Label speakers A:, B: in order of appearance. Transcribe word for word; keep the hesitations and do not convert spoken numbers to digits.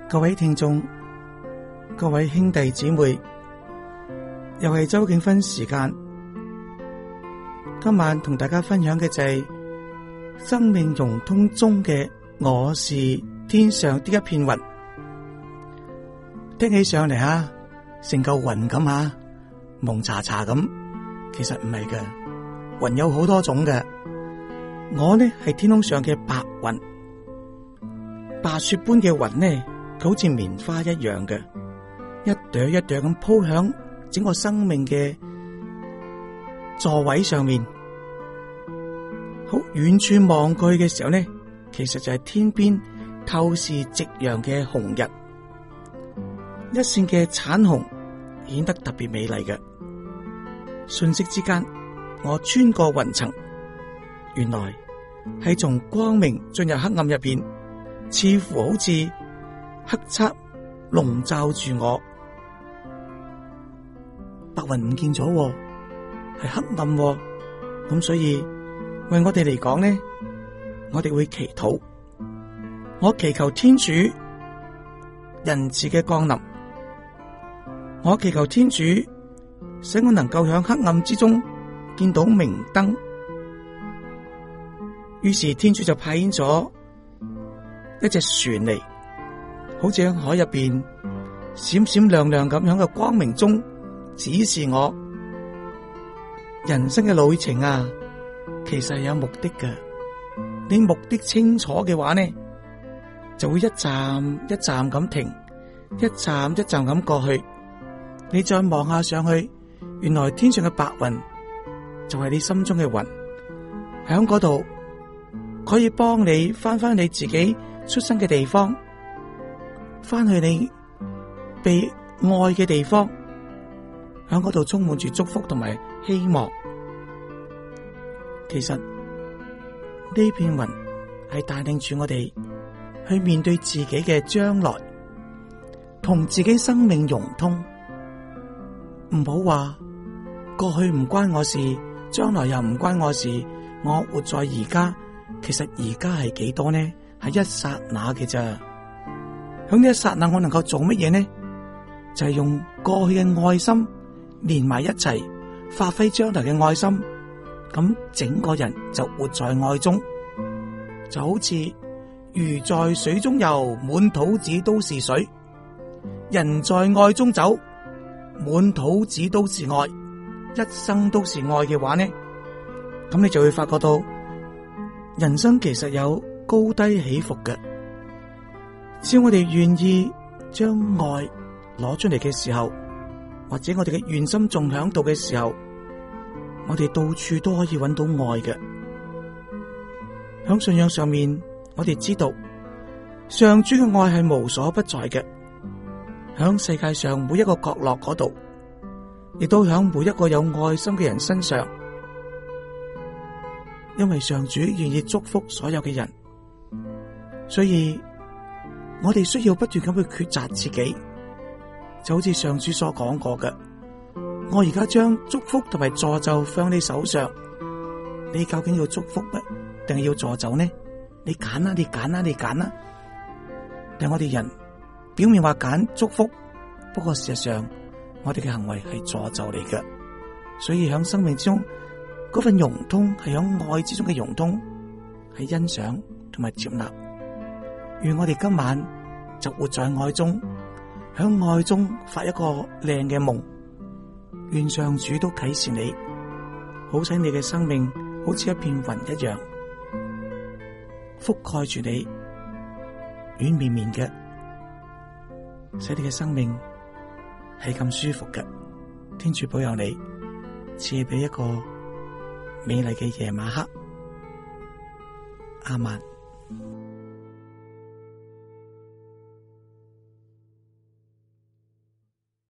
A: 各位聽眾，各位兄弟姊妹，又係周敬芬時間。今晚同大家分享嘅就係生命融通中嘅我是天上的一片雲。聽起上嚟啊，成嚿雲咁啊，蒙查查咁。其實唔係嘅，雲有好多種嘅。我呢係天空上嘅白雲，白雪般嘅雲呢，佢好似棉花一樣嘅，一朵一朵咁鋪響整個生命嘅座位上面。好遠處望過去嘅時候呢，其實就係天邊透視夕陽嘅紅日，一線嘅橙紅顯得特別美麗嘅。瞬息之間，我穿過雲層，原來係從光明進入黑暗入邊，似乎好似黑漆籠罩住我。白雲唔見咗，係黑暗，咁所以為我哋嚟講呢，我哋會祈禱，我祈求天主仁慈嘅降臨，我祈求天主使我能夠響黑暗之中見到明燈。於是天主就派遣咗一隻船嚟，好似喺海入邊閃閃亮亮咁響嘅光明中指示我人生嘅旅程啊，其實係有目的嘅。你目的清楚嘅話呢，就會一站一站咁停，一站一站咁過去。你再望下上去，原來天上嘅白雲就係你心中嘅雲，響嗰度可以幫你翻翻你自己出生嘅地方，翻去你被愛嘅地方，響嗰度充滿住祝福同埋希望。其實呢片雲係帶領住我哋去面對自己嘅將來，同自己生命融通。唔好話過去唔關我事，將來又唔關我事，我活在而家。其實而家係幾多呢？係一剎那嘅咋。響呢一剎那，我能夠做乜嘢呢？就係用過去嘅愛心連埋一齊，發揮將來嘅愛心。咁整個人就活在愛中，就好似魚在水中游，滿肚子都是水；人在愛中走，滿肚子都是愛，一生都是愛嘅話呢，咁你就會發覺到人生其實有高低起伏嘅。只要我哋願意將愛攞出嚟嘅時候，或者我哋嘅願心仲響度嘅時候，我哋到處都可以揾到愛嘅。響信仰上面，我哋知道上主嘅愛係無所不在嘅，響世界上每一個角落嗰度，亦都響每一個有愛心嘅人身上。因為上主願意祝福所有嘅人，所以我哋需要不斷咁去抉擇自己，就好似上主所講過嘅。我而家將祝福同埋詛咒放你手上，你究竟要祝福咩，定係要詛咒呢？你揀啦，你揀啦，你揀啦。但我哋人表面話揀祝福，不過事實上我哋嘅行為係詛咒嚟嘅。所以喺生命之中嗰份融通係喺愛之中嘅融通，係欣賞同埋接納。願我哋今晚就活在愛中，喺愛中發一個靚嘅夢。願上主都啟示你，好使你嘅生命好似一片雲一樣，覆蓋住你，軟綿綿嘅，使你嘅生命係咁舒服嘅。天主保佑你，賜俾一個美麗嘅夜晚黑。阿們。